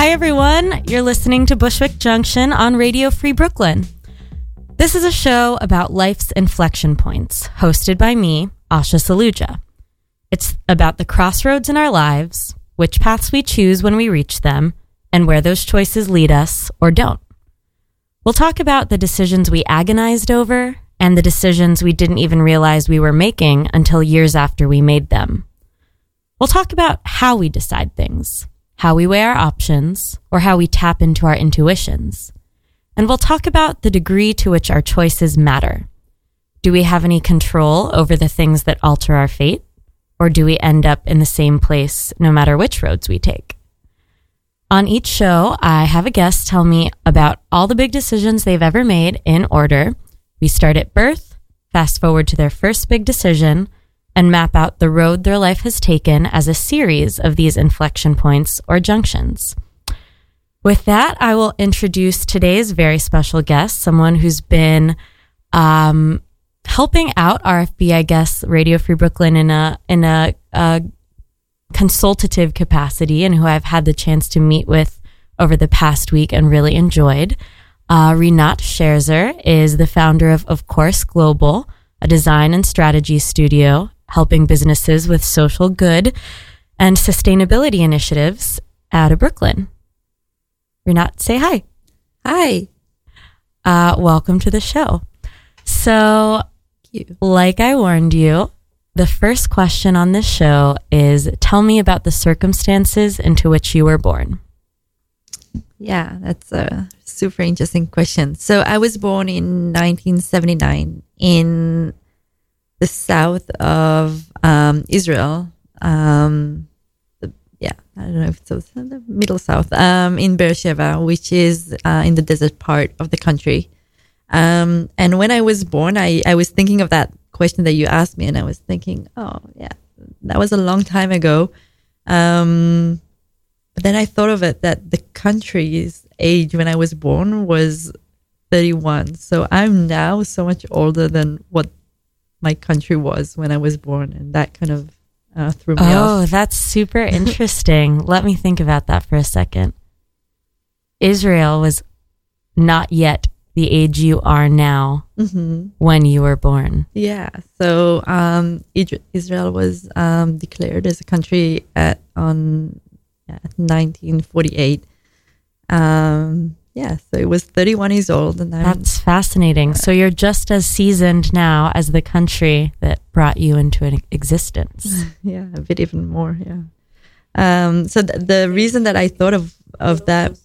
Hi, everyone. You're listening to Bushwick Junction on Radio Free Brooklyn. This is a show about life's inflection points, hosted by me, Asha Saluja. It's about the crossroads in our lives, which paths we choose when we reach them, and where those choices lead us or don't. We'll talk about the decisions we agonized over and the decisions we didn't even realize we were making until years after we made them. We'll talk about how we decide things, how we weigh our options, or how we tap into our intuitions. And we'll talk about the degree to which our choices matter. Do we have any control over the things that alter our fate? Or do we end up in the same place no matter which roads we take? On each show, I have a guest tell me about all the big decisions they've ever made in order. We start at birth, fast forward to their first big decision, and map out the road their life has taken as a series of these inflection points or junctions. With that, I will introduce today's very special guest, someone who's been helping out RFB, I guess, Radio Free Brooklyn in a consultative capacity, and who I've had the chance to meet with over the past week and really enjoyed. Rinat Scherzer is the founder of Course Global, a design and strategy studio helping businesses with social good and sustainability initiatives out of Brooklyn. Rinat, say hi. Hi. Welcome to the show. So, like I warned you, the first question on this show is, tell me about the circumstances into which you were born. Yeah, that's a super interesting question. So I was born in 1979 in the south of Israel. I don't know if it's the middle south, in Beersheba, which is in the desert part of the country. And when I was born, I was thinking of that question that you asked me, and I was thinking, oh, yeah, that was a long time ago. But then I thought of it that the country's age when I was born was 31. So I'm now so much older than what my country was when I was born. And that kind of threw me off. Oh, that's super interesting. Let me think about that for a second. Israel was not yet the age you are now when you were born. Yeah. So Israel was declared as a country at 1948. So it was 31 years old. And that's fascinating. So you're just as seasoned now as the country that brought you into existence. Yeah, a bit even more, yeah. So the reason that I thought of that,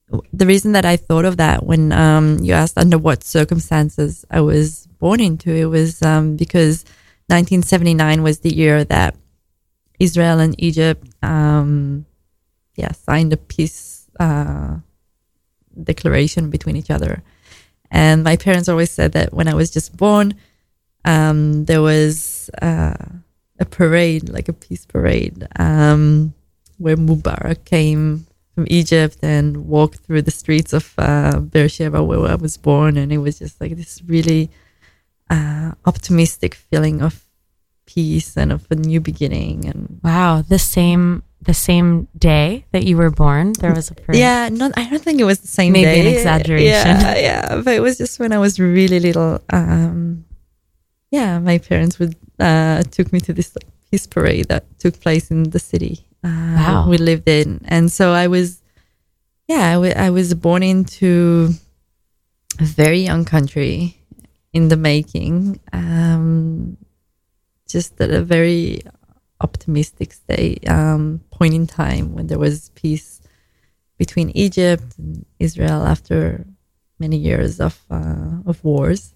when you asked under what circumstances I was born into, it was because 1979 was the year that Israel and Egypt signed a peace declaration between each other. And my parents always said that when I was just born, there was a parade, like a peace parade, where Mubarak came from Egypt and walked through the streets of Beersheba, where I was born. And it was just like this really optimistic feeling of peace and of a new beginning. And wow, the same day that you were born, there was a parade. Yeah, I don't think it was the same day. Maybe an exaggeration. Yeah, but it was just when I was really little. My parents took me to this peace parade that took place in the city we lived in, and so I was born into a very young country in the making, just at a very optimistic point in time when there was peace between Egypt and Israel after many years of wars.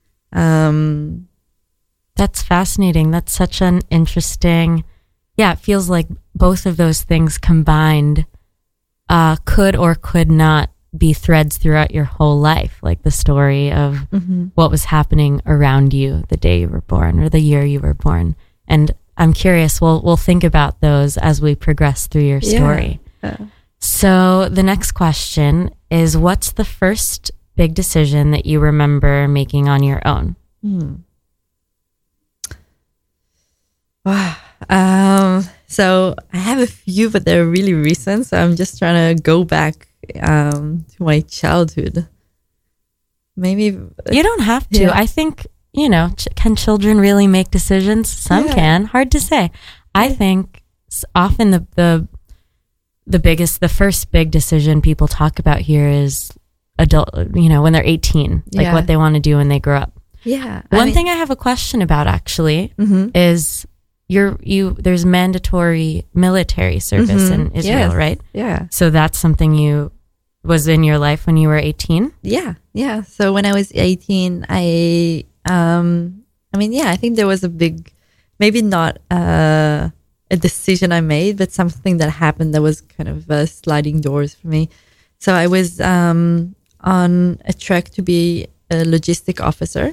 That's fascinating. That's such an interesting. Yeah, it feels like both of those things combined could or could not be threads throughout your whole life, like the story of what was happening around you the day you were born or the year you were born. And I'm curious, we'll think about those as we progress through your story. Yeah. So the next question is, what's the first big decision that you remember making on your own? Wow. So I have a few, but they're really recent. So I'm just trying to go back to my childhood. Maybe you don't have to. Yeah. I think, can children really make decisions? Some can. Hard to say. I think often the first big decision people talk about here is adult, when they're 18, like what they want to do when they grow up. Yeah. One thing I have a question about actually is there's mandatory military service in Israel, right? Yeah. So that's something was in your life when you were 18? Yeah. Yeah. So when I was 18, I think there was a big, maybe not a decision I made, but something that happened that was kind of sliding doors for me. So I was on a track to be a logistic officer.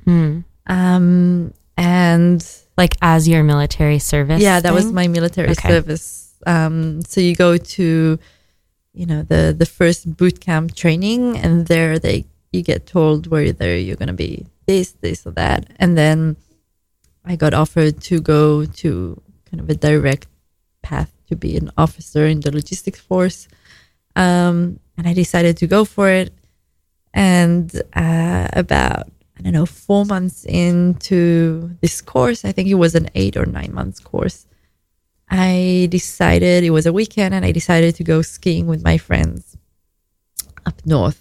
And like as your military service? Yeah, that was thing? my military service. So you go to, the first boot camp training, and there you get told whether you're going to be this or that. And then I got offered to go to kind of a direct path to be an officer in the logistics force. And I decided to go for it. And about 4 months into this course, I think it was an 8 or 9 months course, I decided, it was a weekend, and I decided to go skiing with my friends up north.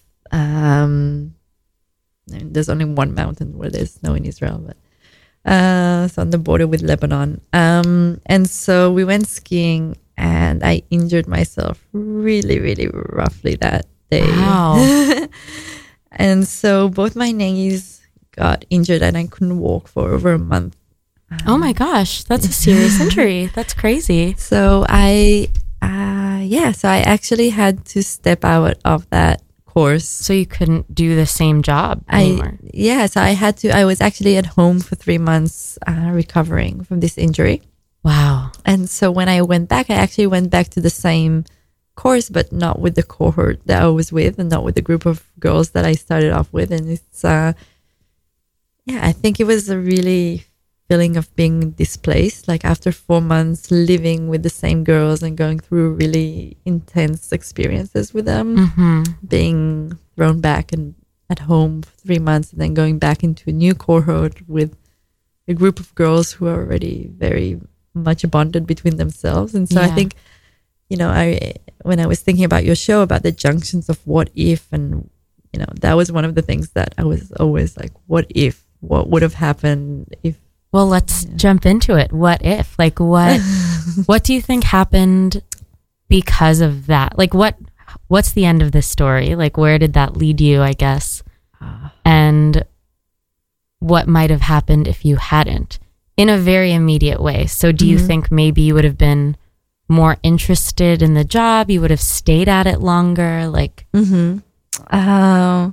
There's only one mountain where there's snow in Israel, but so on the border with Lebanon. And so we went skiing, and I injured myself really, really roughly that day. Wow. And so both my knees got injured, and I couldn't walk for over a month. Oh my gosh, that's a serious injury. That's crazy. So I actually had to step out of that course. So you couldn't do the same job anymore? So I was actually at home for 3 months recovering from this injury. Wow. And so when I went back, I actually went back to the same course, but not with the cohort that I was with, and not with the group of girls that I started off with. And it's, I think it was a really feeling of being displaced. Like after 4 months living with the same girls and going through really intense experiences with them, being thrown back and at home for 3 months, and then going back into a new cohort with a group of girls who are already very much bonded between themselves. And so I think, when I was thinking about your show, about the junctions of what if, and, that was one of the things that I was always like, what would have happened if. Well, let's jump into it. What if? Like what do you think happened because of that? Like what's the end of this story? Like where did that lead you, I guess? And what might have happened if you hadn't, in a very immediate way? So do you think maybe you would have been more interested in the job? You would have stayed at it longer? Like, I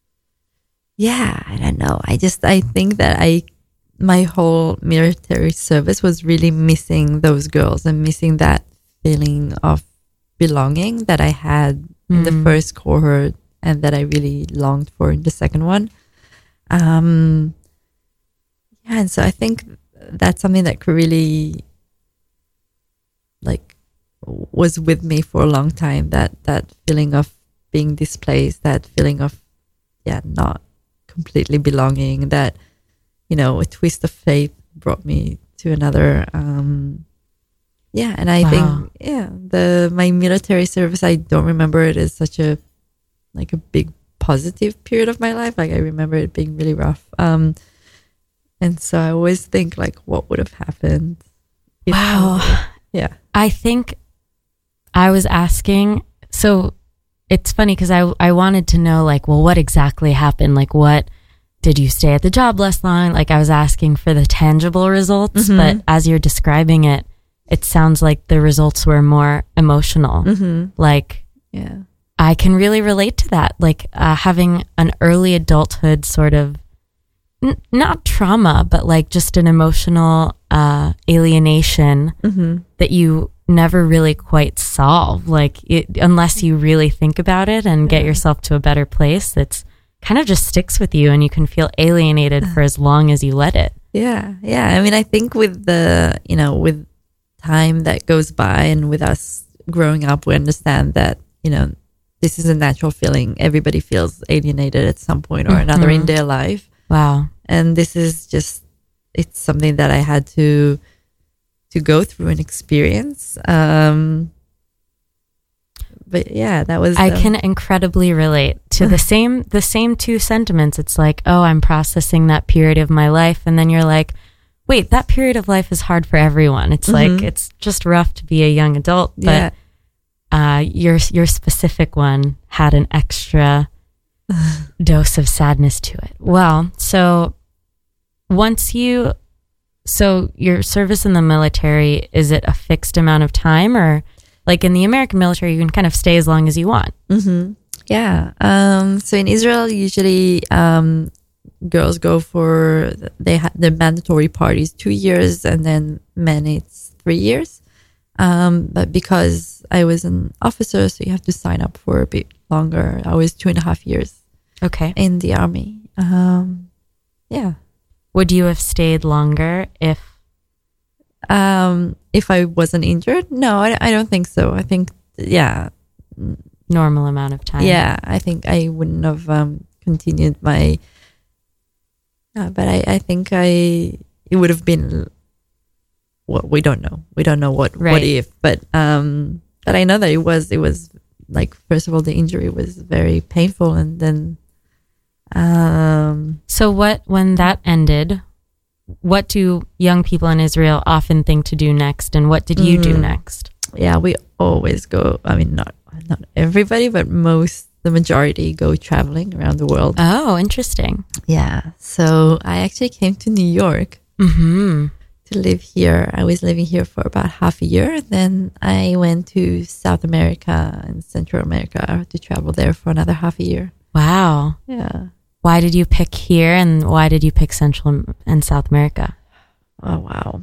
don't know. I think that my whole military service was really missing those girls and missing that feeling of belonging that I had in the first cohort, and that I really longed for in the second one. And so I think that's something that could really, was with me for a long time, that feeling of being displaced, that feeling of not completely belonging, that a twist of fate brought me to another and I think my military service, I don't remember it as such a big positive period of my life. Like I remember it being really rough, and so I always think what would have happened if I think I was asking, so it's funny because I wanted to know what exactly happened? What did you stay at the job less long? I was asking for the tangible results, but as you're describing it, it sounds like the results were more emotional. I can really relate to that. Having an early adulthood sort of, not trauma, but just an emotional alienation that you never really quite solve. Unless you really think about it and get yourself to a better place, it's kind of just sticks with you, and you can feel alienated for as long as you let it. I mean, I think with the with time that goes by, and with us growing up, we understand that, this is a natural feeling. Everybody feels alienated at some point or another in their life. Wow. And this is just, it's something that I had to go through and experience. But yeah, that was. I can incredibly relate to the same two sentiments. It's like, oh, I'm processing that period of my life, and then you're like, wait, that period of life is hard for everyone. It's like it's just rough to be a young adult, but your specific one had an extra dose of sadness to it. Well, so your service in the military, is it a fixed amount of time, or like in the American military, you can kind of stay as long as you want? Mm-hmm. Yeah. So in Israel, usually girls go for, the mandatory part is 2 years, and then men it's 3 years. But because I was an officer, so you have to sign up for a bit longer. I was 2.5 years. Okay. In the army. Yeah. Would you have stayed longer if I wasn't injured? No, I don't think so. I think, normal amount of time. Yeah, I think I wouldn't have continued my. But I think it would have been. Well, we don't know. We don't know what if. But I know that it was like, first of all, the injury was very painful, and then. So when that ended, what do young people in Israel often think to do next, and what did you do next? Yeah, we always go. I mean, not everybody, but the majority go traveling around the world. Oh, interesting. Yeah. So I actually came to New York to live here. I was living here for about half a year. Then I went to South America and Central America to travel there for another half a year. Wow. Yeah. Why did you pick here, and why did you pick Central and South America? Oh, wow.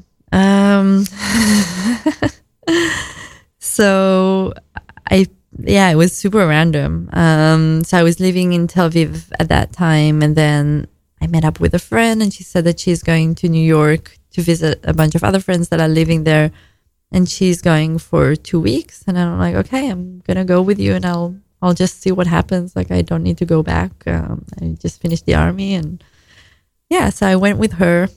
So it was super random. So I was living in Tel Aviv at that time, and then I met up with a friend, and she said that she's going to New York to visit a bunch of other friends that are living there, and she's going for 2 weeks. And I'm like, okay, I'm going to go with you, and I'll just see what happens. Like, I don't need to go back. I just finished the army, and so I went with her.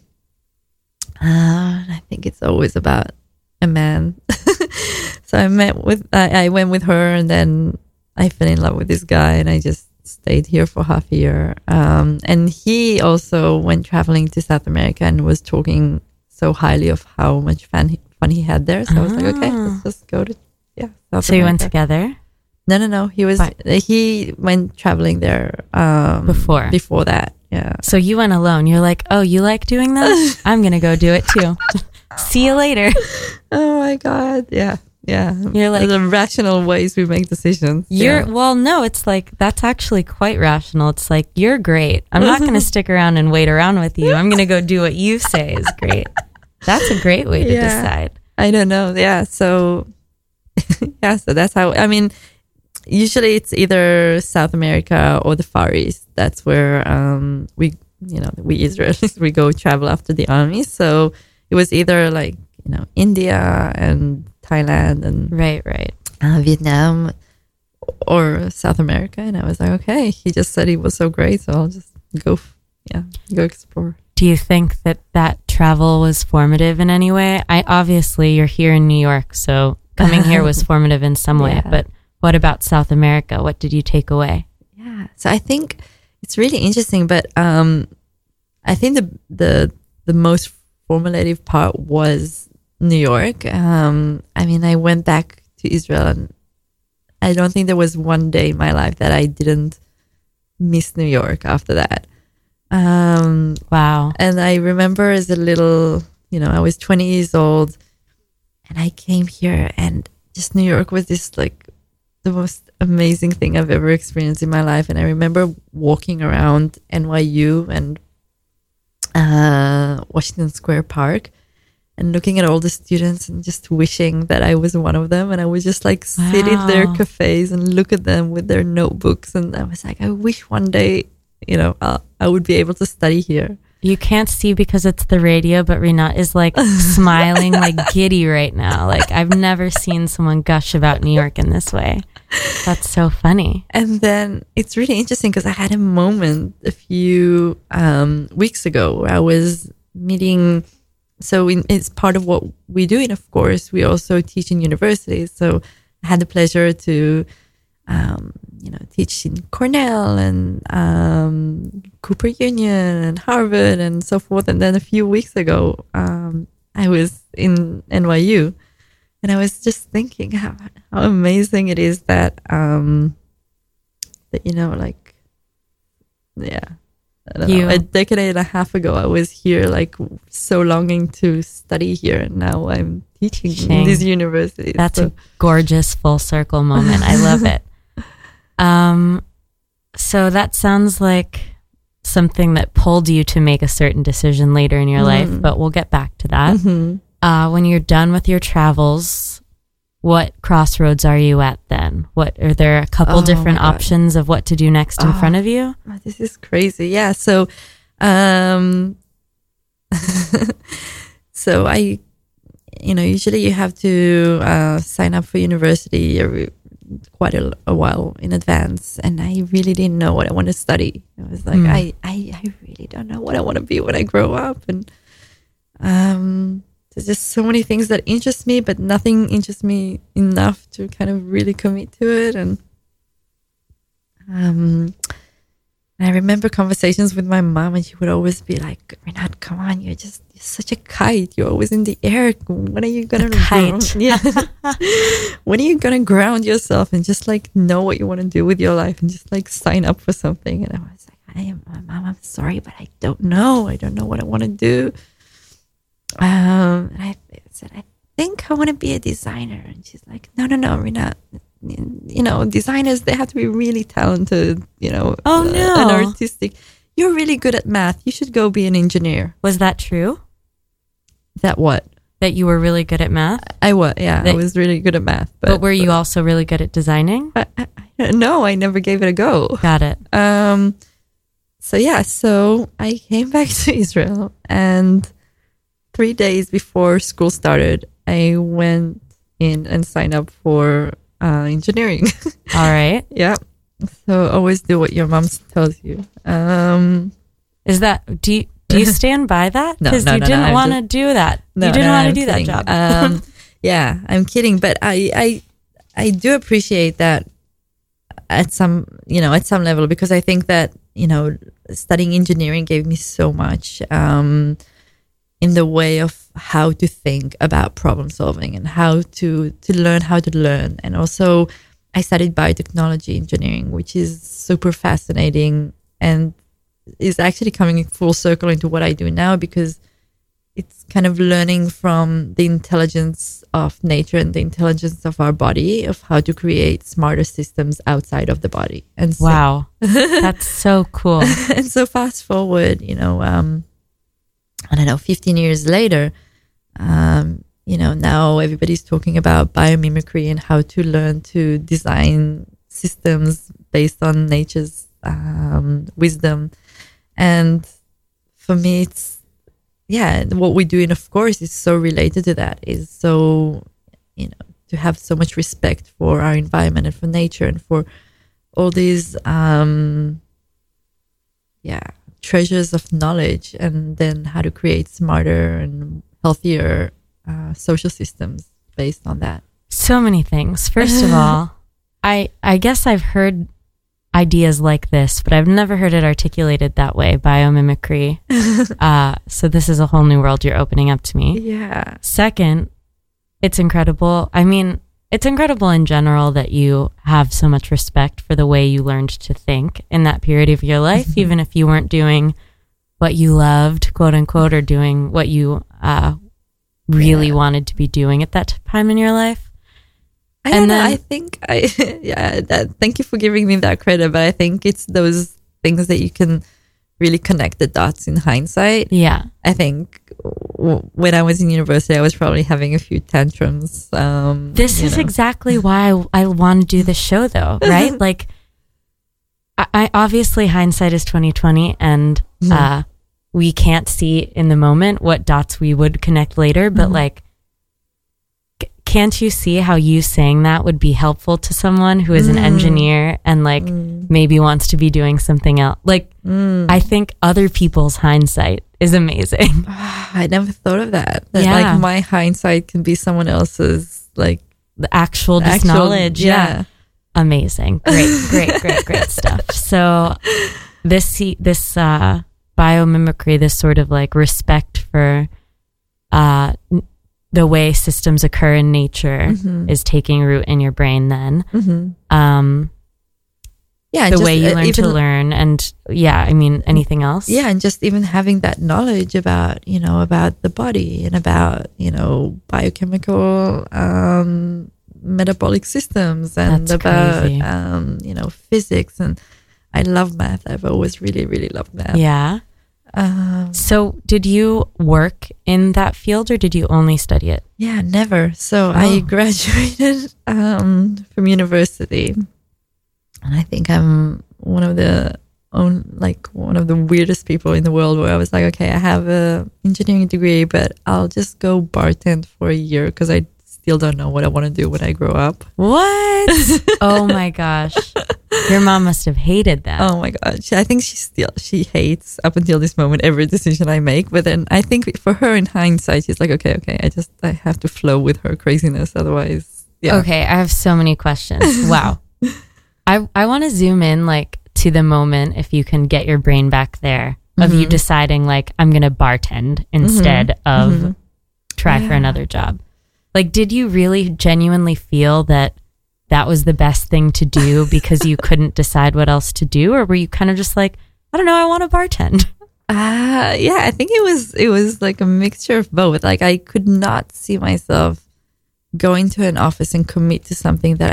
I think it's always about a man. So I went with her, and then I fell in love with this guy, and I just stayed here for half a year. And he also went traveling to South America and was talking so highly of how much fun he had there. So I was like, okay, let's just go to South America. So you went together? No. He went traveling there before that. Yeah. So you went alone. You're like, oh, you like doing that? I'm gonna go do it too. See you later. Oh my God. Yeah. You're like, the rational ways we make decisions. Well, no, it's like, that's actually quite rational. It's like, you're great. I'm not gonna stick around and wait around with you. I'm gonna go do what you say is great. That's a great way to decide. I don't know. Yeah. So so that's how. I mean, usually it's either South America or the Far East. That's where we Israelis, we go travel after the army. So it was either like, India and Thailand and right, Vietnam or South America. And I was like, okay, he just said he was so great, so I'll just go explore. Do you think that travel was formative in any way? Obviously you're here in New York, so coming here was formative in some way, but what about South America? What did you take away? Yeah. So I think it's really interesting, but I think the most formative part was New York. I mean, I went back to Israel, and I don't think there was one day in my life that I didn't miss New York after that. Wow. And I remember as a little, I was 20 years old, and I came here, and just New York was this like the most amazing thing I've ever experienced in my life. And I remember walking around NYU and Washington Square Park and looking at all the students and just wishing that I was one of them. And I would just like sit in their cafes and look at them with their notebooks. And I was like, I wish one day, I would be able to study here. You can't see because it's the radio, but Rinat is like smiling like giddy right now. Like I've never seen someone gush about New York in this way. That's so funny. And then it's really interesting because I had a moment a few weeks ago where I was meeting. So it's part of what we do. And of course, we also teach in universities. So I had the pleasure to, teach in Cornell and Cooper Union and Harvard and so forth. And then a few weeks ago, I was in NYU, and I was just thinking how amazing it is that a decade and a half ago, I was here, like so longing to study here, and now I'm teaching in these universities. That's a gorgeous full circle moment. I love it. So that sounds like something that pulled you to make a certain decision later in your life, but we'll get back to that. Mm-hmm. When you're done with your travels, what crossroads are you at then? Are there a couple different options of what to do next in front of you? This is crazy. Yeah. So, so I, usually you have to sign up for university quite a while in advance, and I really didn't know what I want to study. I was like, I really don't know what I want to be when I grow up, and there's just so many things that interest me, but nothing interests me enough to kind of really commit to it. And I remember conversations with my mom, and she would always be like, "Rinat, come on, you're such a kite. You're always in the air. When are you gonna kite? Yeah. When are you gonna ground yourself and just like know what you want to do with your life and just like sign up for something?" And I was like, Mom, I'm sorry, but I don't know. I don't know what I want to do. And I said, I think I want to be a designer. And she's like, No, Rinat. Designers, they have to be really talented, and artistic. You're really good at math. You should go be an engineer. Was that true? That what? That you were really good at math? I was, yeah. I was really good at math. But were you also really good at designing? No, I never gave it a go. Got it. So I came back to Israel, and 3 days before school started, I went in and signed up for engineering. All right. Yeah. So always do what your mom tells you. Is that, do you stand by that? No, because you didn't want to do that. You didn't want to do that job. Yeah, I'm kidding. But I do appreciate that at some level, because I think that, studying engineering gave me so much in the way of how to think about problem solving and how to learn how to learn. And also I studied biotechnology engineering, which is super fascinating and is actually coming full circle into what I do now, because it's kind of learning from the intelligence of nature and the intelligence of our body of how to create smarter systems outside of the body. And so, wow, that's so cool. And so fast forward, I don't know, 15 years later, now everybody's talking about biomimicry and how to learn to design systems based on nature's wisdom. And for me, it's, what we do, and of course, is so related to that, is so, to have so much respect for our environment and for nature and for all these, treasures of knowledge, and then how to create smarter and healthier social systems based on that. So many things. First of all, I guess I've heard ideas like this, but I've never heard it articulated that way, biomimicry. So this is a whole new world you're opening up to me. Yeah. Second, it's incredible. I mean, it's incredible in general that you have so much respect for the way you learned to think in that period of your life, even if you weren't doing what you loved, quote unquote, or doing what you really wanted to be doing at that time in your life. Thank you for giving me that credit, but I think it's those things that you can really connect the dots in hindsight. Yeah. I think when I was in university, I was probably having a few tantrums. This is exactly why I want to do this show, though, right? Like, I obviously hindsight is 2020, and we can't see in the moment what dots we would connect later, but like, can't you see how you saying that would be helpful to someone who is an engineer and like maybe wants to be doing something else? Like, I think other people's hindsight is amazing. I never thought of that. Yeah. Like my hindsight can be someone else's, like The actual knowledge. Yeah. Amazing. Great stuff. So this biomimicry, this sort of like respect for the way systems occur in nature is taking root in your brain then. Yeah, the way you learn to learn, and I mean, anything else? Yeah, and just even having that knowledge about, about the body and about, biochemical metabolic systems and That's about, crazy. Physics. And I love math. I've always really, really loved math. Yeah. So did you work in that field or did you only study it? Yeah, never. So I graduated from university. And I think I'm one of the weirdest people in the world where I was like, okay, I have a engineering degree, but I'll just go bartend for a year because I still don't know what I want to do when I grow up. What? Oh my gosh. Your mom must have hated that. Oh my gosh. I think she hates up until this moment every decision I make. But then I think for her in hindsight, she's like, okay, I have to flow with her craziness. Otherwise, yeah. Okay, I have so many questions. Wow. I want to zoom in like to the moment, if you can get your brain back there, of you deciding like, I'm going to bartend instead of try for another job. Like, did you really genuinely feel that was the best thing to do because you couldn't decide what else to do? Or were you kind of just like, I don't know, I want to bartend? Yeah, I think it was like a mixture of both. Like I could not see myself going to an office and commit to something that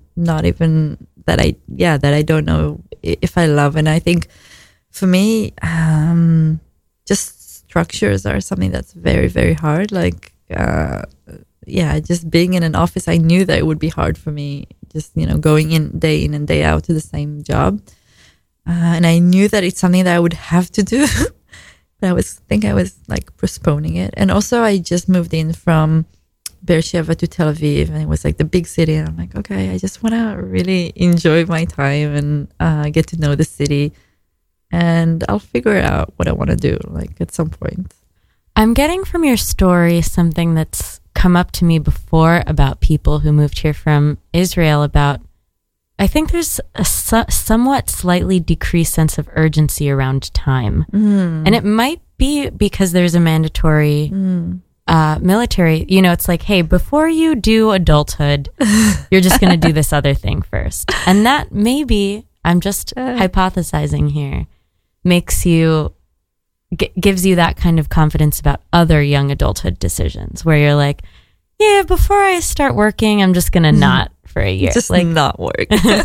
that I don't know if I love. And I think for me, just structures are something that's very, very hard. Like, just being in an office, I knew that it would be hard for me, just, going in and day out to the same job. And I knew that it's something that I would have to do, but I was like postponing it. And also I just moved in from Beersheba to Tel Aviv, and it was like the big city, and I'm like, okay, I just want to really enjoy my time and get to know the city, and I'll figure out what I want to do like at some point. I'm getting from your story something that's come up to me before about people who moved here from Israel. About, I think there's a somewhat slightly decreased sense of urgency around time, and it might be because there's a mandatory military, it's like, hey, before you do adulthood, you're just going to do this other thing first. And that maybe, I'm just hypothesizing here, makes you, gives you that kind of confidence about other young adulthood decisions where you're like, yeah, before I start working, I'm just going to not for a year. Just like, not work.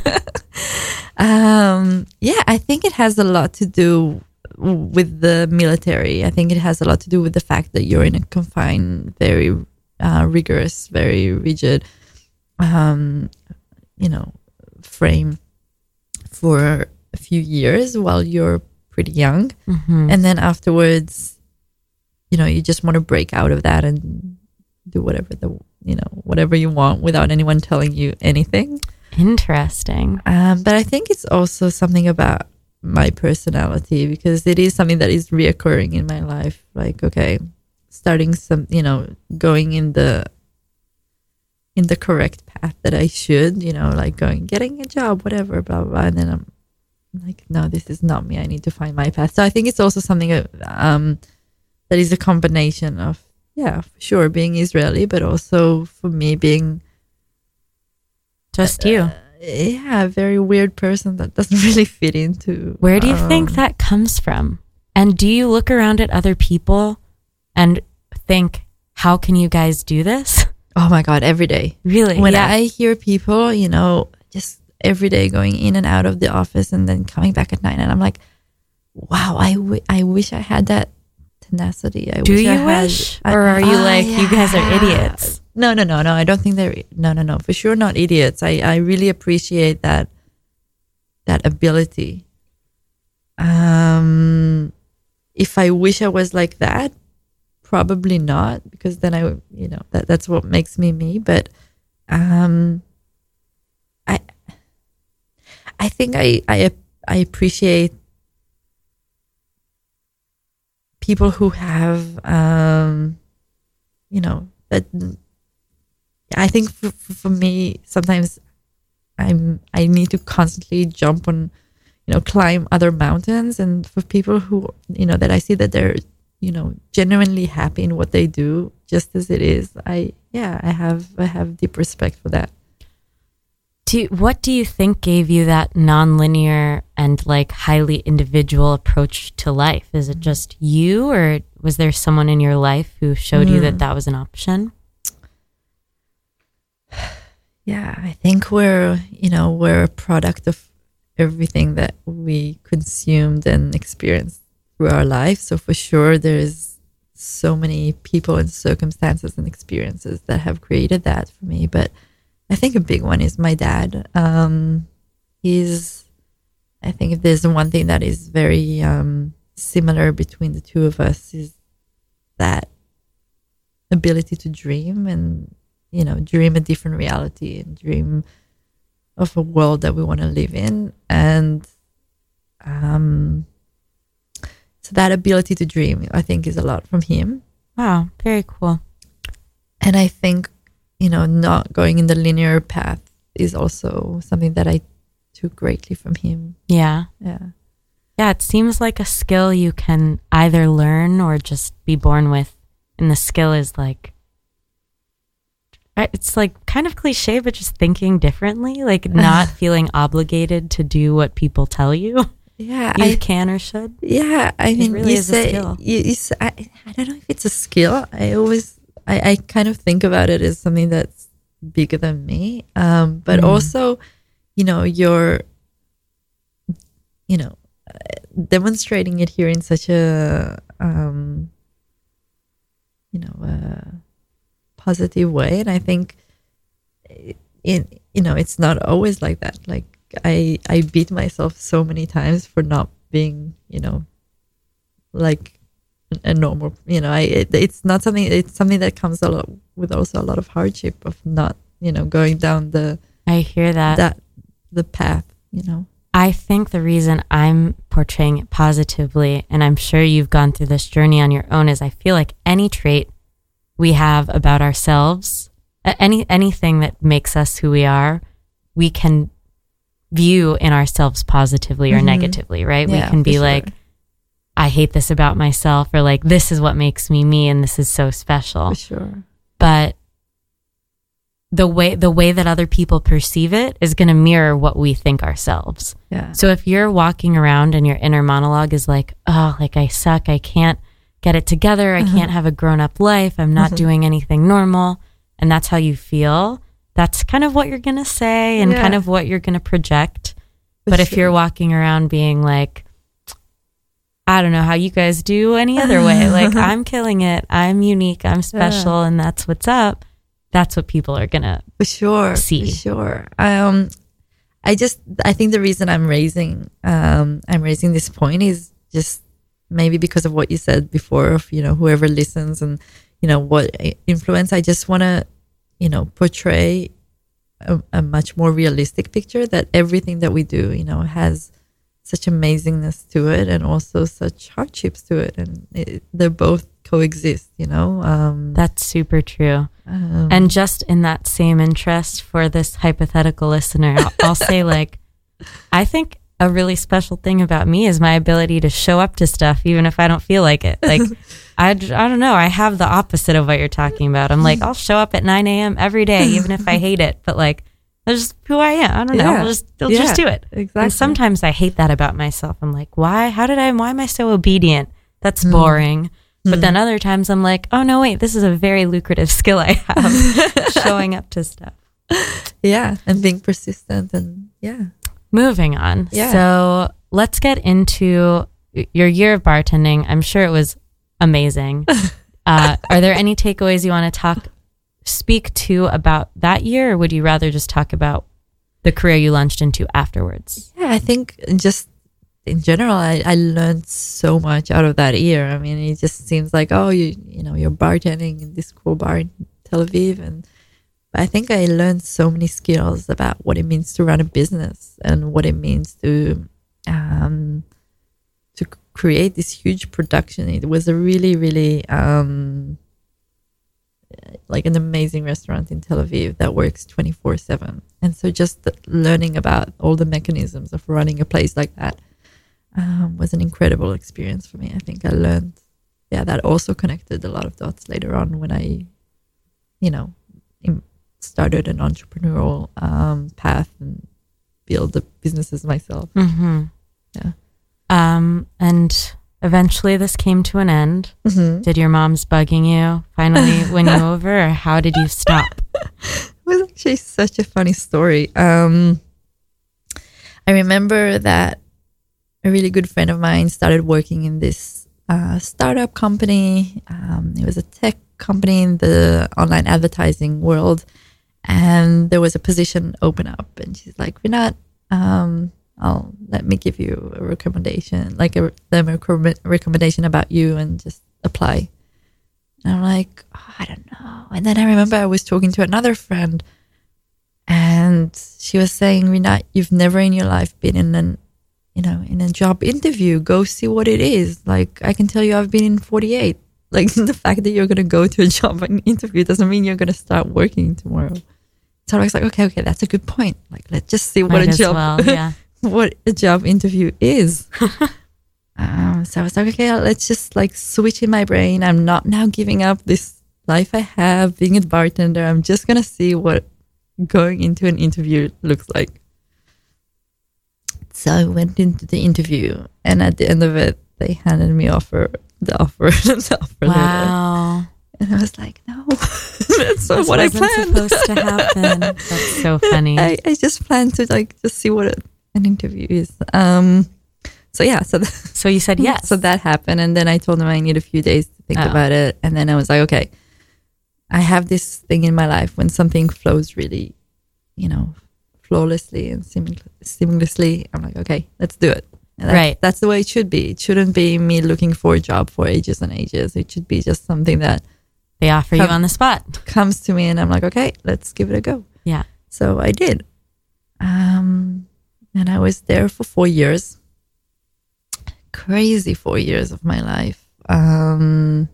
I think it has a lot to do with the military. I think it has a lot to do with the fact that you're in a confined, very rigorous, very rigid, frame for a few years while you're pretty young. And then afterwards, you just want to break out of that and do whatever you want without anyone telling you anything. Interesting. But I think it's also something about my personality, because it is something that is reoccurring in my life. Like, okay, starting going in the correct path that I should, like getting a job, whatever, blah, blah, blah. And then I'm like, no, this is not me. I need to find my path. So I think it's also something that is a combination of, for sure, being Israeli, but also for me being just you. A very weird person that doesn't really fit into. Where do you think that comes from? And do you look around at other people and think, how can you guys do this? Oh my God, every day. Really? When I hear people, just every day going in and out of the office and then coming back at night, and I'm like, wow, I wish I had that tenacity. Do you wish? Or are you like, you guys are idiots? No. I don't think they're, no, for sure not idiots. I really appreciate that ability. if I wish I was like that, probably not, because then that's what makes me me. But I think I appreciate people who have that. I think for me, sometimes I need to constantly jump on, climb other mountains. And for people who, that I see that they're, genuinely happy in what they do, just as it is, I have deep respect for that. What do you think gave you that nonlinear and like highly individual approach to life? Is it just you, or was there someone in your life who showed you that was an option? Yeah, I think we're a product of everything that we consumed and experienced through our life. So for sure, there's so many people and circumstances and experiences that have created that for me. But I think a big one is my dad. I think if there's one thing that is very similar between the two of us, is that ability to dream and, dream a different reality and dream of a world that we want to live in. And so that ability to dream, I think, is a lot from him. Wow, very cool. And I think, not going in the linear path is also something that I took greatly from him. Yeah. Yeah. Yeah, it seems like a skill you can either learn or just be born with. And the skill is like, it's like kind of cliche, but just thinking differently, like not feeling obligated to do what people tell you. Yeah, you can or should. Yeah, I mean, really is a skill. I don't know if it's a skill. I kind of think about it as something that's bigger than me. But also, you're, demonstrating it here in such a, positive way. And I think it's not always like that. Like I beat myself so many times for not being, like a normal, it's not something, it's something that comes a lot with also a lot of hardship of not, going down the, I hear that the path, I think the reason I'm portraying it positively, and I'm sure you've gone through this journey on your own, is I feel like any trait we have about ourselves, anything that makes us who we are, we can view in ourselves positively or negatively, right? Yeah, we can be sure. like, I hate this about myself, or like, this is what makes me me, and this is so special. For sure. But the way that other people perceive it is going to mirror what we think ourselves. Yeah. So if you're walking around and your inner monologue is like, oh, like I suck, I can't get it together, I can't have a grown-up life, I'm not doing anything normal, and that's how you feel, that's kind of what you're going to say and kind of what you're going to project. But if you're walking around being like, I don't know how you guys do any other way, like I'm killing it, I'm unique, I'm special, and that's what's up, that's what people are going to see. For sure. I think the reason I'm raising this point is just maybe because of what you said before of, whoever listens and, what influence. I just want to, portray a much more realistic picture that everything that we do, has such amazingness to it and also such hardships to it. And they both coexist, That's super true. And just in that same interest for this hypothetical listener, I'll say, like, I think a really special thing about me is my ability to show up to stuff even if I don't feel like it. Like, I don't know, I have the opposite of what you're talking about. I'm like, I'll show up at 9 a.m. every day, even if I hate it. But like, that's just who I am. I don't know. I'll just do it. Exactly. And sometimes I hate that about myself. I'm like, why am I so obedient? That's boring. But then other times I'm like, oh no, wait, this is a very lucrative skill I have, showing up to stuff. Yeah. And being persistent and Moving on. Yeah. So let's get into your year of bartending. I'm sure it was amazing. Are there any takeaways you want to speak to about that year, or would you rather just talk about the career you launched into afterwards? Yeah, I think just in general, I learned so much out of that year. I mean, it just seems like, oh, you're bartending in this cool bar in Tel Aviv, but I think I learned so many skills about what it means to run a business and what it means to create this huge production. It was a really, really like an amazing restaurant in Tel Aviv that works 24/7. And so just learning about all the mechanisms of running a place like that was an incredible experience for me. I think I learned, that also connected a lot of dots later on when I, started an entrepreneurial path and build the businesses myself. Mm-hmm. Yeah. And eventually this came to an end. Mm-hmm. Did your mom's bugging you finally win you over, or how did you stop? It was actually such a funny story. I remember that a really good friend of mine started working in this startup company. It was a tech company in the online advertising world, and there was a position open up, and she's like, Rinat, let me give you a recommendation, like a recommendation about you, and just apply. And I'm like, I don't know. And then I remember I was talking to another friend, and she was saying, Rinat, you've never in your life been in a job interview. Go see what it is. Like, I can tell you I've been in 48. Like, the fact that you're going to go to a job interview doesn't mean you're going to start working tomorrow. So I was like, okay, that's a good point. Like, let's just see what what a job interview is. So I was like, okay, let's just like switch in my brain. I'm not now giving up this life I have being a bartender. I'm just going to see what going into an interview looks like. So I went into the interview, and at the end of it, they handed me the offer Wow. letter. And I was like, no, that's not what I planned. Supposed to happen. That's so funny. I just planned to like just see what an interview is. So you said yes. So that happened, and then I told them I need a few days to think about it, and then I was like, okay, I have this thing in my life when something flows really, flawlessly and seamlessly. I'm like, okay, let's do it. And that's the way it should be. It shouldn't be me looking for a job for ages and ages. It should be just something that they offer you on the spot. Comes to me, and I'm like, okay, let's give it a go. Yeah. So I did. And I was there for 4 years. Crazy 4 years of my life. In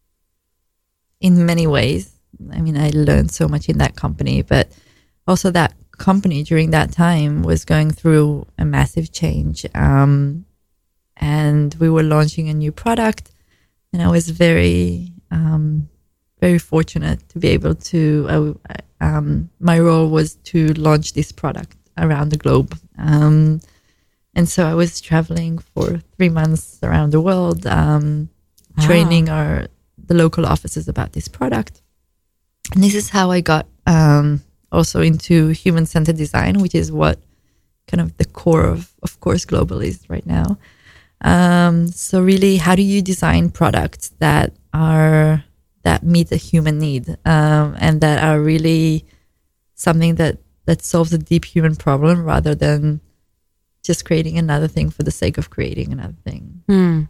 many ways. I mean, I learned so much in that company, but also that company during that time was going through a massive change. And we were launching a new product, and I was very, very fortunate to be able to, my role was to launch this product around the globe. And so I was traveling for 3 months around the world, training the local offices about this product. And this is how I got also into human-centered design, which is what kind of the core of Course Global is right now. So really, how do you design products that meet a human need, and that are really something that solves a deep human problem rather than just creating another thing for the sake of creating another thing.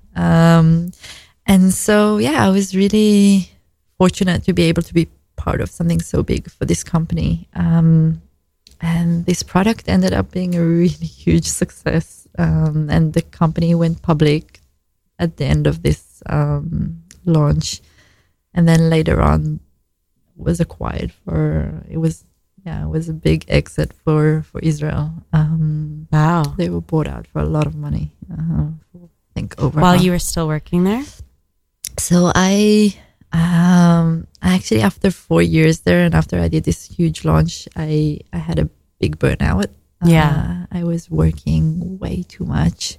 And so, I was really fortunate to be able to be part of something so big for this company. And this product ended up being a really huge success. And the company went public at the end of this launch. And then later on was acquired it was a big exit for Israel. Wow. They were bought out for a lot of money. I think over While you were still working there? So I actually, after 4 years there, and after I did this huge launch, I had a big burnout. Yeah. I was working way too much.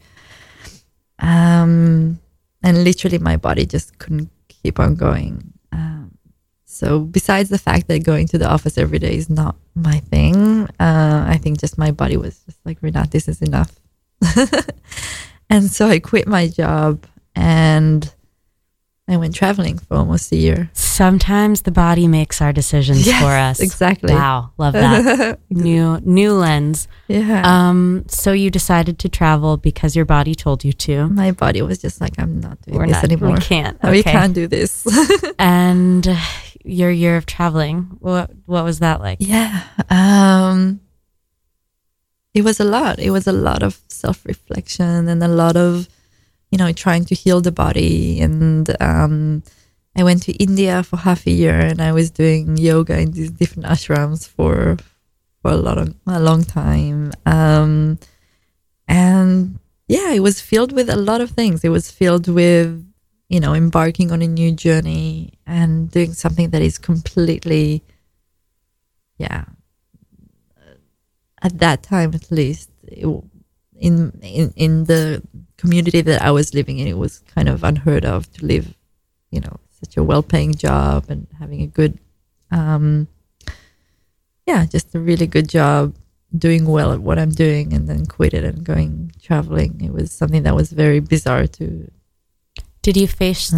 And literally my body just couldn't keep on going. So besides the fact that going to the office every day is not my thing, I think just my body was just like, Rinat, this is enough. And so I quit my job, and I went traveling for almost a year. Sometimes the body makes our decisions for us. Exactly. Wow, love that. New lens. Yeah. So you decided to travel because your body told you to. My body was just like, I'm not doing this anymore. We can't. Okay. We can't do this. And your year of traveling, what was that like? Yeah. It was a lot. It was a lot of self-reflection and a lot of, trying to heal the body. And I went to India for half a year, and I was doing yoga in these different ashrams for a long time. And yeah, it was filled with a lot of things. It was filled with, embarking on a new journey and doing something that is completely, at that time at least, in the community that I was living in, it was kind of unheard of to live, such a well-paying job and having a good, just a really good job, doing well at what I'm doing, and then quit it and going traveling. It was something that was very bizarre to. Did you face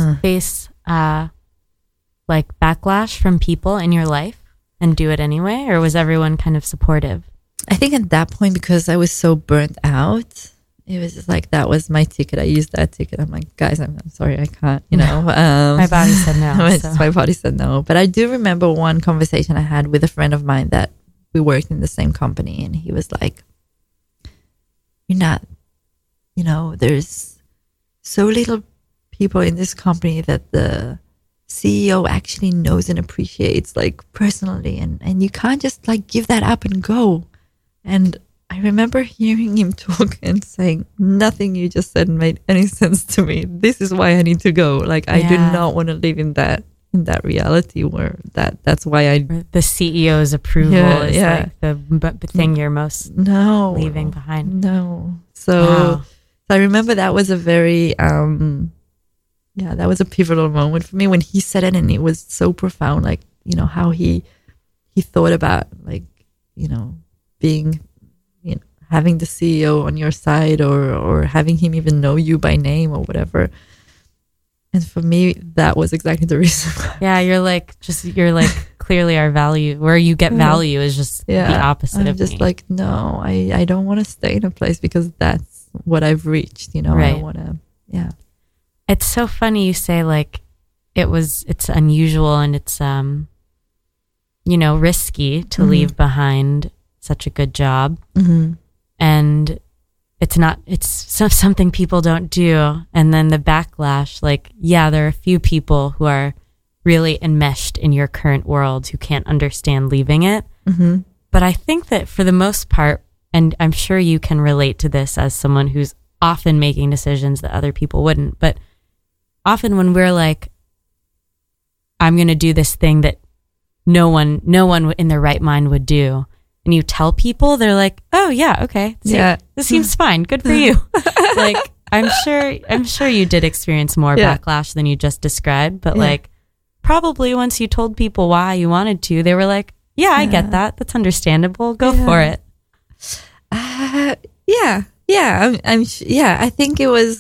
like backlash from people in your life and do it anyway, or was everyone kind of supportive? I think at that point, because I was so burnt out, it was just like, that was my ticket. I used that ticket. I'm like, guys, I'm sorry, I can't, my body said no. My body said no. But I do remember one conversation I had with a friend of mine that we worked in the same company, and he was like, you're not, there's so little people in this company that the CEO actually knows and appreciates, like, personally, and you can't just like give that up and go. And I remember hearing him talk and saying, nothing you just said made any sense to me. This is why I need to go. Like, I do not want to live in that reality where that's why the CEO's approval is like the thing you're most leaving behind. No. So I remember that was a very that was a pivotal moment for me when he said it, and it was so profound, like, how he thought about, like, being, having the CEO on your side, or having him even know you by name or whatever. And for me, that was exactly the reason. Yeah, you're like clearly our value, where you get value is just the opposite of just me. Like, no, I don't want to stay in a place because that's what I've reached, Right. I want to, It's so funny you say, like, it's unusual and it's, risky to leave behind such a good job. Mm-hmm. And it's something people don't do. And then the backlash, like, there are a few people who are really enmeshed in your current world who can't understand leaving it. Mm-hmm. But I think that for the most part, and I'm sure you can relate to this as someone who's often making decisions that other people wouldn't, but often when we're like, I'm going to do this thing that no one in their right mind would do, and you tell people, they're like, oh yeah, okay. This seems fine. Good for you. Like, I'm sure you did experience more backlash than you just described, but like, probably once you told people why you wanted to, they were like, I get that. That's understandable. Go for it. I think it was,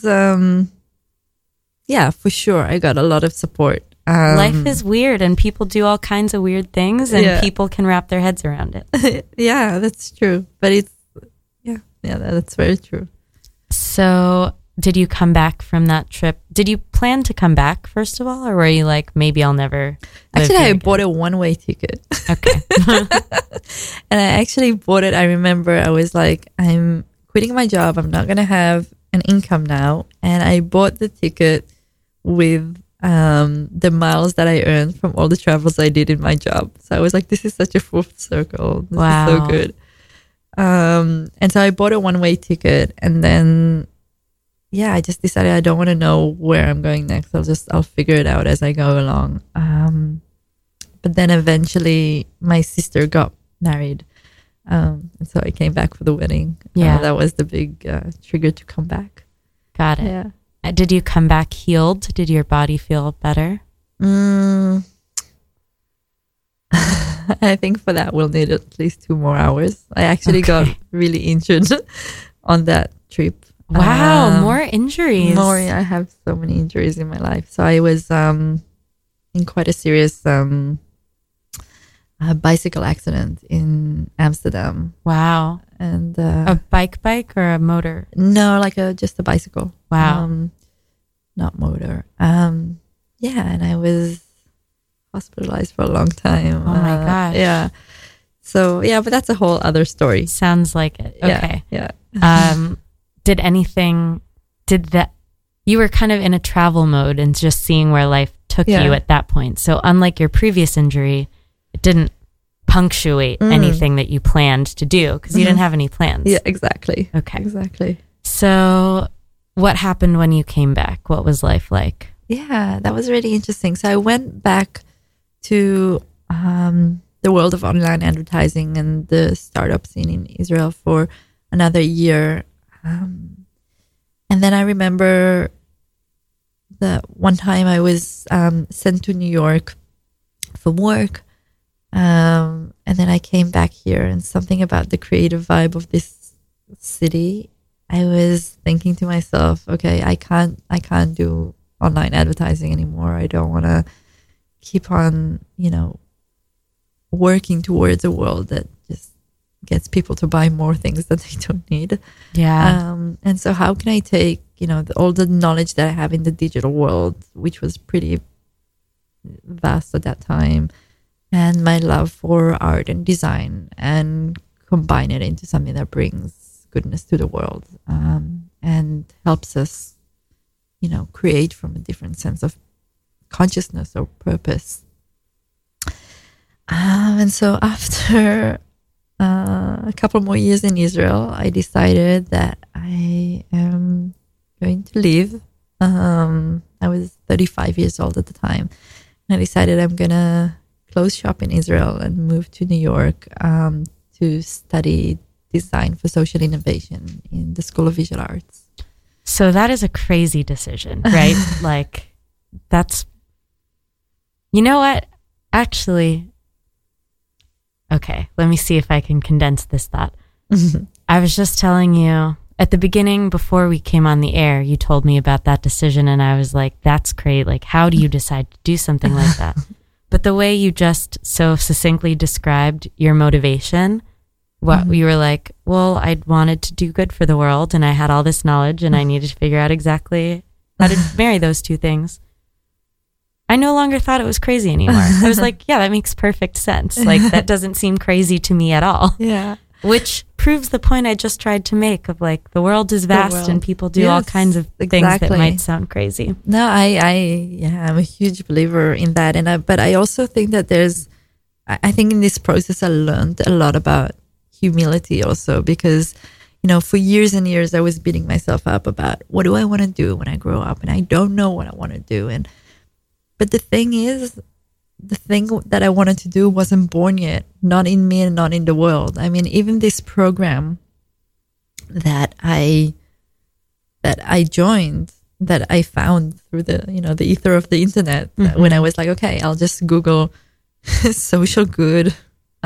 for sure. I got a lot of support. Life is weird, and people do all kinds of weird things, and people can wrap their heads around it. Yeah, that's true. But it's, that's very true. So did you come back from that trip? Did you plan to come back, first of all, or were you like, maybe I'll never Actually, I bought a one-way ticket. Okay. And I actually bought it. I remember I was like, I'm quitting my job. I'm not going to have an income now. And I bought the ticket with the miles that I earned from all the travels I did in my job. So I was like, this is such a full circle. This is so good. And so I bought a one-way ticket, and then I just decided I don't want to know where I'm going next. I'll figure it out as I go along. But then eventually my sister got married. And so I came back for the wedding. That was the big trigger to come back. Got it. Yeah. Did you come back healed? Did your body feel better? I think for that we'll need at least 2 more hours. I actually got really injured on that trip. Wow, more injuries. I have so many injuries in my life. So I was in quite a serious bicycle accident in Amsterdam. Wow. And a bike or a motor? No, like just a bicycle. Wow. Not motor. Yeah, and I was hospitalized for a long time. Oh my gosh. Yeah. So yeah, but that's a whole other story. Sounds like it. Okay. Yeah. You were kind of in a travel mode and just seeing where life took you at that point. So unlike your previous injury, it didn't punctuate anything that you planned to do because you didn't have any plans. Yeah, exactly. Okay. Exactly. So what happened when you came back? What was life like? Yeah, that was really interesting. So I went back to the world of online advertising and the startup scene in Israel for another year. And then I remember that one time I was sent to New York for work. And then I came back here, and something about the creative vibe of this city, I was thinking to myself, okay, I can't do online advertising anymore. I don't want to keep on, working towards a world that just gets people to buy more things that they don't need. Yeah. And so how can I take, all the knowledge that I have in the digital world, which was pretty vast at that time, and my love for art and design, and combine it into something that brings goodness to the world, and helps us, create from a different sense of consciousness or purpose. And so after a couple more years in Israel, I decided that I am going to leave. I was 35 years old at the time. And I decided I'm going to close shop in Israel and move to New York to study design for social innovation in the School of Visual Arts. So that is a crazy decision, right? Like, that's, you know what? Actually, okay, let me see if I can condense this thought. I was just telling you at the beginning, before we came on the air, you told me about that decision, and I was like, that's great. Like, how do you decide to do something like that? But the way you just so succinctly described your motivation, you were like, well, I wanted to do good for the world, and I had all this knowledge, and I needed to figure out exactly how to marry those two things. I no longer thought it was crazy anymore. I was like, yeah, that makes perfect sense. Like, that doesn't seem crazy to me at all. Yeah. Which proves the point I just tried to make of like, the world is vast and people do all kinds of things that might sound crazy. No, I'm a huge believer in that. But I also think that I think in this process, I learned a lot about humility also, because, for years and years, I was beating myself up about what do I want to do when I grow up? And I don't know what I want to do. But the thing is, the thing that I wanted to do wasn't born yet, not in me and not in the world. I mean, even this program that I joined, that I found through the ether of the internet, when I was like, okay, I'll just Google social good,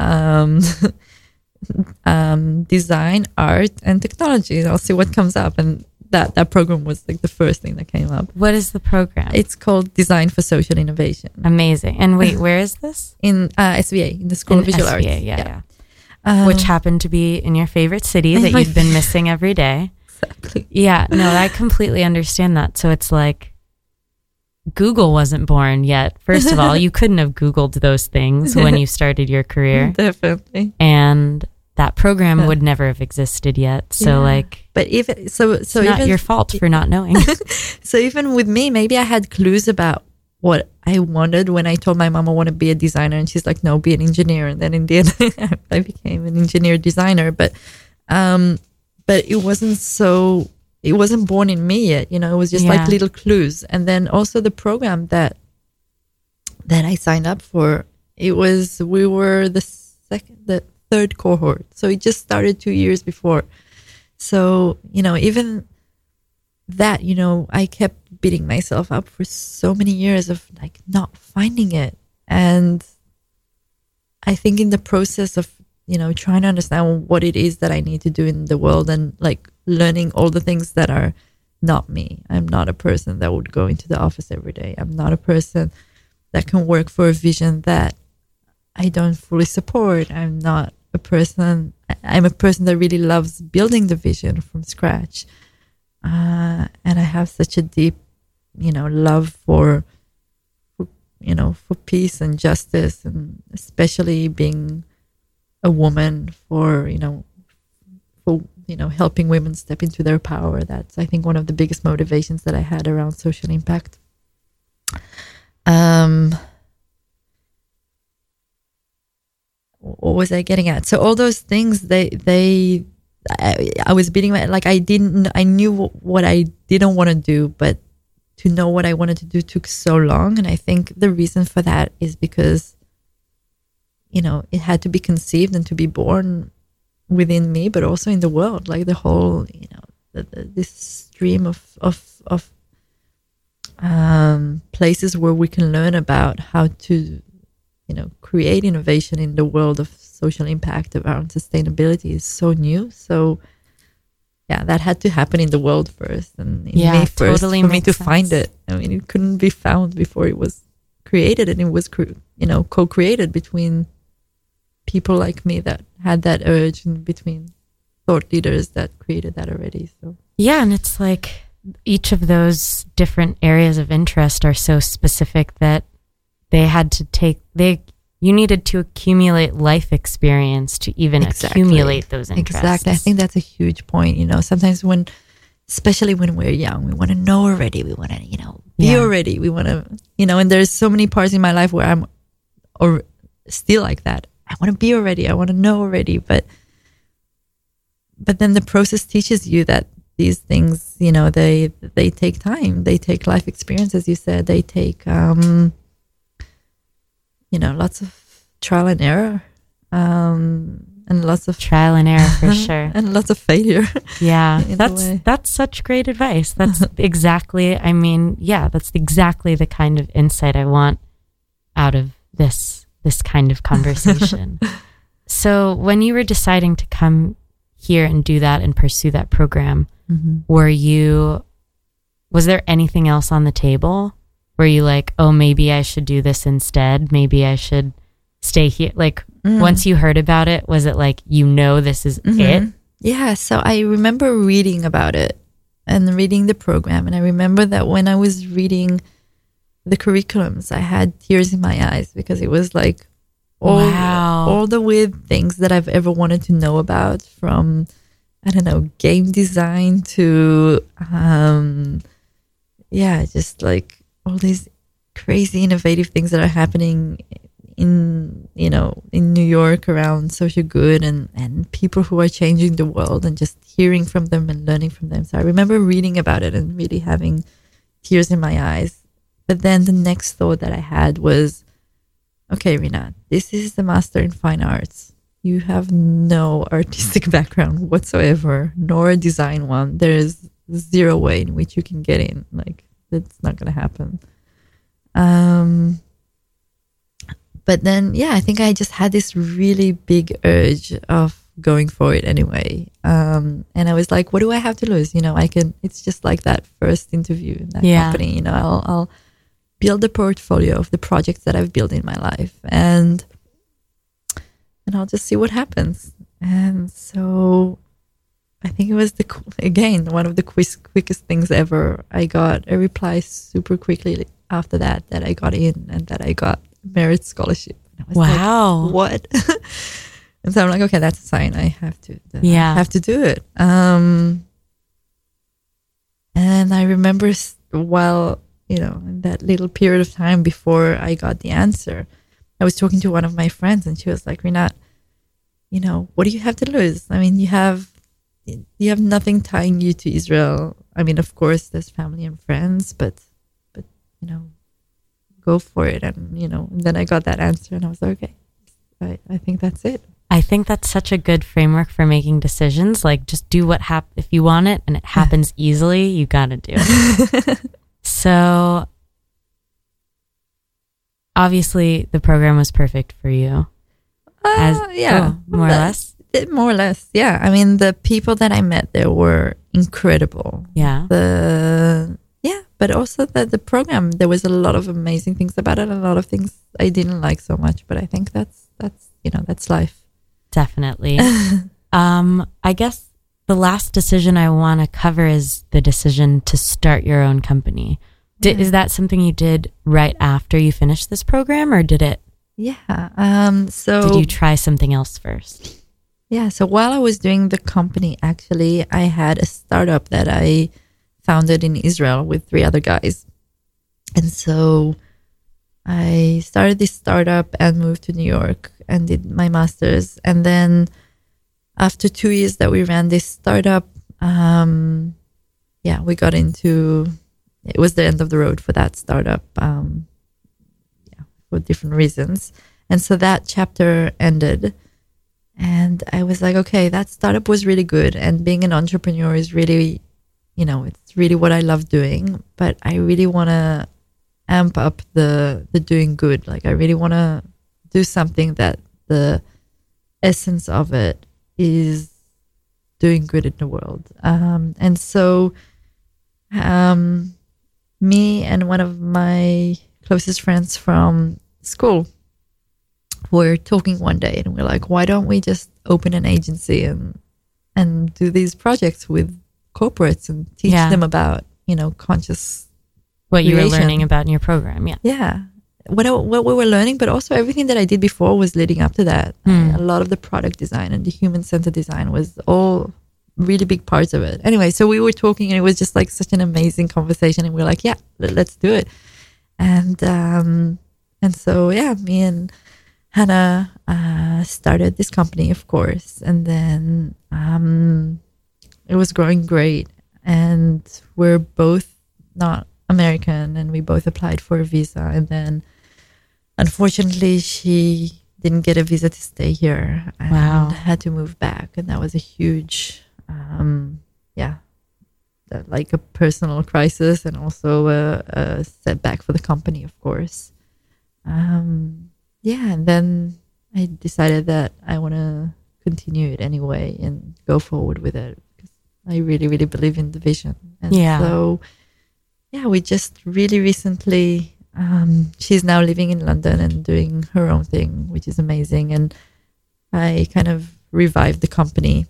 design, art, and technology. I'll see what comes up. And that program was like the first thing that came up. What is the program? It's called Design for Social Innovation. Amazing. And wait, where is this? In SVA, in the School of Visual Arts. Yeah. Which happened to be in your favorite city that you've been missing every day. Exactly. Yeah, no, I completely understand that. So it's like Google wasn't born yet. First of all, you couldn't have Googled those things when you started your career. Definitely. And that program would never have existed yet. So but even so it's not your fault for not knowing. So even with me, maybe I had clues about what I wanted when I told my mom I want to be a designer, and she's like, no, be an engineer. And then in the end, I became an engineer designer. But it wasn't born in me yet. It was just like little clues. And then also the program that I signed up for, we were the third cohort. So it just started 2 years before. So, even that, I kept beating myself up for so many years of like not finding it. And I think in the process of trying to understand what it is that I need to do in the world, and like learning all the things that are not me. I'm not a person that would go into the office every day. I'm not a person that can work for a vision that I don't fully support. I'm a person that really loves building the vision from scratch. And I have such a deep, love for peace and justice, and especially being a woman, for helping women step into their power. That's, I think, one of the biggest motivations that I had around social impact. What was I getting at? So all those things, I was beating my, like, I knew what I didn't want to do, but to know what I wanted to do took so long. And I think the reason for that is because, it had to be conceived and to be born within me, but also in the world, like the whole, this stream of places where we can learn about how to, create innovation in the world of social impact around sustainability is so new. So yeah, that had to happen in the world first, and in me first, totally, for me to find it. I mean, it couldn't be found before it was created, and it was, co-created between people like me that had that urge, and between thought leaders that created that already. So yeah, and it's like each of those different areas of interest are so specific that you needed to accumulate life experience to even accumulate those interests. Exactly. I think that's a huge point. Sometimes especially when we're young, we want to know already. We want to, be already. We want to, and there's so many parts in my life where I'm still like that. I want to be already. I want to know already. But then the process teaches you that these things, they take time. They take life experience, as you said. They take, lots of trial and error, and lots of trial and error for sure, and lots of failure. Yeah, that's such great advice. That's exactly. I mean, that's exactly the kind of insight I want out of this kind of conversation. So, when you were deciding to come here and do that and pursue that program, was there anything else on the table? Were you like, oh, maybe I should do this instead? Maybe I should stay here? Like, once you heard about it, was it like, this is it? Yeah. So I remember reading about it and reading the program. And I remember that when I was reading the curriculums, I had tears in my eyes, because it was like all the weird things that I've ever wanted to know about, from, I don't know, game design to, just like all these crazy innovative things that are happening in New York around social good, and people who are changing the world, and just hearing from them and learning from them. So I remember reading about it and really having tears in my eyes. But then the next thought that I had was, okay, Rinat, this is the Master in Fine Arts. You have no artistic background whatsoever, nor a design one. There is zero way in which you can get in. Like, that's not going to happen. But then, I think I just had this really big urge of going for it anyway. And I was like, what do I have to lose? It's just like that first interview in that company. I'll build a portfolio of the projects that I've built in my life, and I'll just see what happens. And so I think it was one of the quickest things ever. I got a reply super quickly after that I got in, and that I got merit scholarship. And I was like, what? And so I'm like, okay, that's a sign. I have to do it. And I remember while, in that little period of time before I got the answer, I was talking to one of my friends, and she was like, Rinat, what do you have to lose? I mean, you have nothing tying you to Israel. I mean, of course, there's family and friends, but go for it. And, and then I got that answer, and I was like, okay, I think that's it. I think that's such a good framework for making decisions. Like, just do what if you want it and it happens easily, you got to do it. So obviously the program was perfect for you. More or less. More or less, yeah. I mean, the people that I met there were incredible. Yeah. But also the program, there was a lot of amazing things about it, a lot of things I didn't like so much, but I think that's life. Definitely. I guess the last decision I want to cover is the decision to start your own company. Is that something you did right after you finished this program, or did it? Yeah. So did you try something else first? Yeah. So while I was doing the company, actually, I had a startup that I founded in Israel with 3 other guys. And so I started this startup and moved to New York and did my master's. And then after 2 years that we ran this startup, we got into, it was the end of the road for that startup, for different reasons. And so that chapter ended. And I was like, okay, that startup was really good. And being an entrepreneur is really, it's really what I love doing. But I really want to amp up the doing good. Like, I really want to do something that the essence of it is doing good in the world. And so me and one of my closest friends from school were talking one day, and we're like, why don't we just open an agency and do these projects with corporates and teach them about, conscious what creation. You were learning about in your program. Yeah. What we were learning, but also everything that I did before was leading up to that. A lot of the product design and the human-centered design was all really big parts of it. Anyway, so we were talking, and it was just like such an amazing conversation, and we were like, yeah, let's do it. And so, me and Hannah started this company, of course, and then it was growing great, and we're both not American, and we both applied for a visa, and then unfortunately she didn't get a visa to stay here and had to move back, and that was a huge like a personal crisis, and also a setback for the company, of course. And then I decided that I want to continue it anyway and go forward with it, because I really, really believe in the vision. And so we just really recently, she's now living in London and doing her own thing, which is amazing. And I kind of revived the company.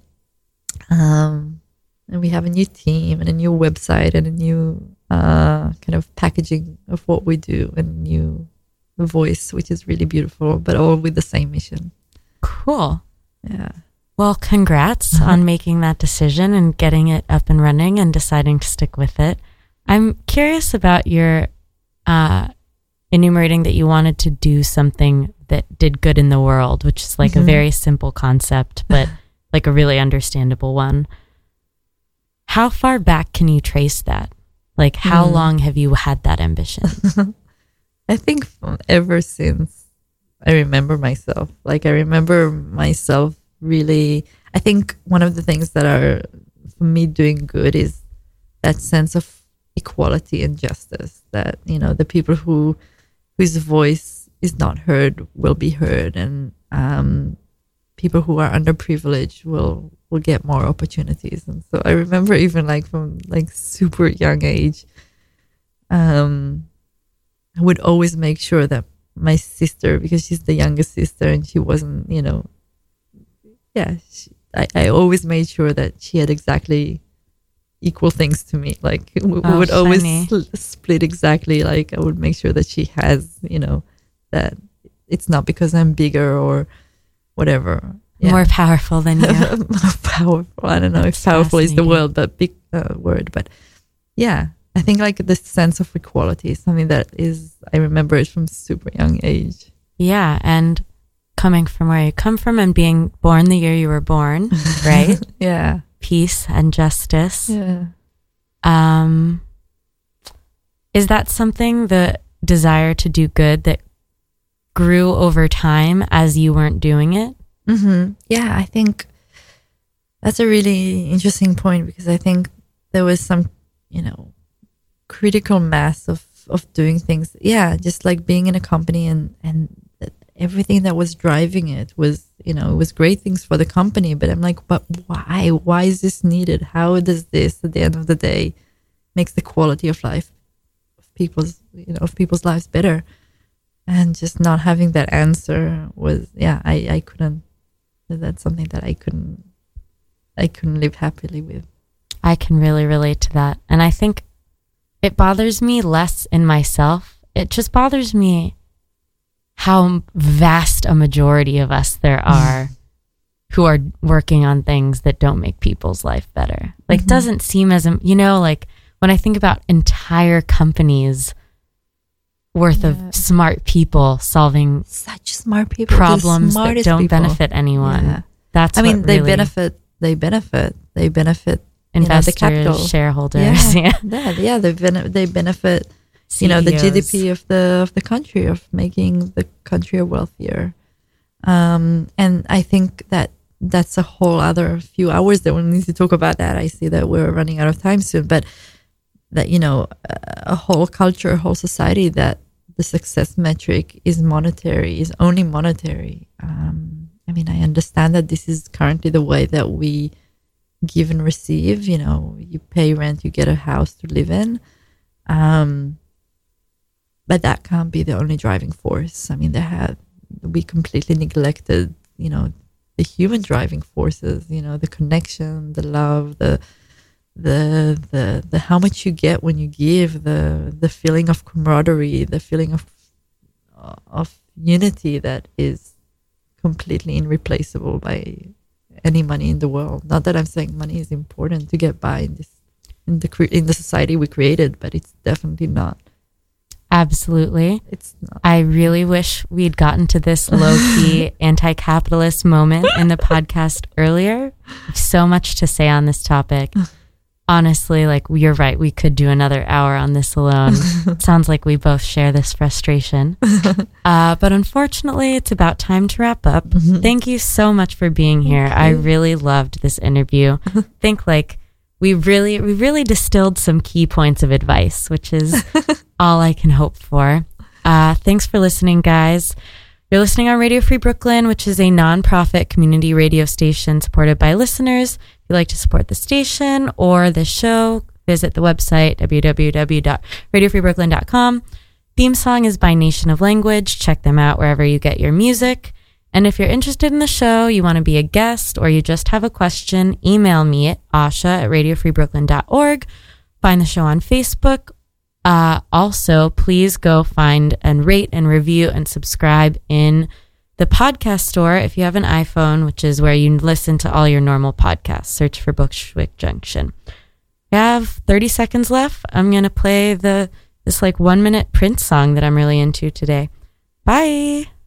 And we have a new team and a new website and a new kind of packaging of what we do, and a new voice, which is really beautiful, but all with the same mission. Cool. Yeah. Well, congrats on making that decision and getting it up and running and deciding to stick with it. I'm curious about your enumerating that you wanted to do something that did good in the world, which is like a very simple concept, but like a really understandable one. How far back can you trace that? Like, how long have you had that ambition? I think ever since I remember myself. Like, I remember myself really, I think one of the things that are, for me, doing good is that sense of equality and justice, that, the people whose voice is not heard will be heard, and people who are underprivileged will get more opportunities. And so I remember even like from like super young age, I would always make sure that my sister, because she's the youngest sister and she wasn't, I always made sure that she had exactly equal things to me. Like we would always split exactly. Like I would make sure that she has, that it's not because I'm bigger or whatever. Yeah. More powerful than you. More powerful. I don't know if powerful is the word, but big word. But yeah, I think like this sense of equality is something that is, I remember it from super young age. Yeah. And coming from where you come from and being born the year you were born, right? Yeah. Peace and justice. Yeah. Is that something, the desire to do good, that grew over time as you weren't doing it? Mm-hmm. Yeah, I think that's a really interesting point, because I think there was some, critical mass of doing things. Yeah, just like being in a company and everything that was driving it was, it was great things for the company, but I'm like, but why? Why is this needed? How does this, at the end of the day, makes the quality of life of people's lives better? And just not having that answer was, I couldn't. That's something that I couldn't live happily with. I can really relate to that, and I think it bothers me less in myself. It just bothers me how vast a majority of us there are who are working on things that don't make people's life better. Like, doesn't seem as, like when I think about entire companies worth of smart people solving such smart people problems that don't benefit anyone. Yeah. That's they benefit investors, the capital, shareholders. They benefit CEOs. The GDP of the country, of making the country wealthier. And I think that's a whole other few hours that we need to talk about that. I see that we're running out of time soon, but that a whole culture, a whole society that the success metric is only monetary. I understand that this is currently the way that we give and receive. You pay rent, you get a house to live in. But that can't be the only driving force. We completely neglected, the human driving forces, the connection, the love, the how much you get when you give, the feeling of camaraderie, the feeling of unity that is completely irreplaceable by any money in the world. Not that I'm saying money is important to get by in the society we created, but it's definitely not. Absolutely. It's not. I really wish we'd gotten to this low-key anti-capitalist moment in the podcast earlier. So much to say on this topic. Honestly, you're right. We could do another hour on this alone. It sounds like we both share this frustration. But unfortunately, it's about time to wrap up. Thank you so much for being here. Okay. I really loved this interview. I think we really distilled some key points of advice, which is all I can hope for. Thanks for listening, guys. You're listening on Radio Free Brooklyn, which is a nonprofit community radio station supported by listeners. If you'd like to support the station or the show, visit the website, www.radiofreebrooklyn.com. Theme song is by Nation of Language. Check them out wherever you get your music. And if you're interested in the show, you want to be a guest, or you just have a question, email me at asha@radiofreebrooklyn.org. Find the show on Facebook. Also, please go find and rate and review and subscribe in the podcast store if you have an iPhone, which is where you listen to all your normal podcasts. Search for Bushwick Junction. We have 30 seconds left. I'm going to play this 1 minute Prince song that I'm really into today. Bye.